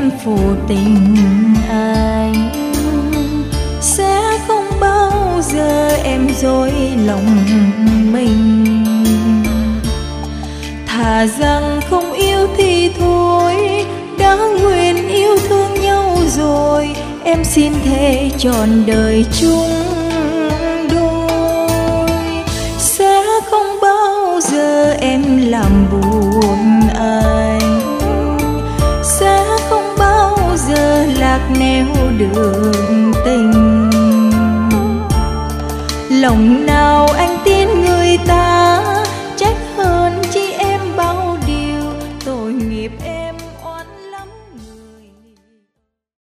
em phụ tình anh, sẽ không bao giờ em dối lòng mình. Thà rằng không yêu thì thôi, đã nguyện yêu thương nhau rồi, em xin thề trọn đời chung đôi. Sẽ không bao giờ em làm buồn anh, sẽ không bao giờ lạc nẻo đường tình. Lòng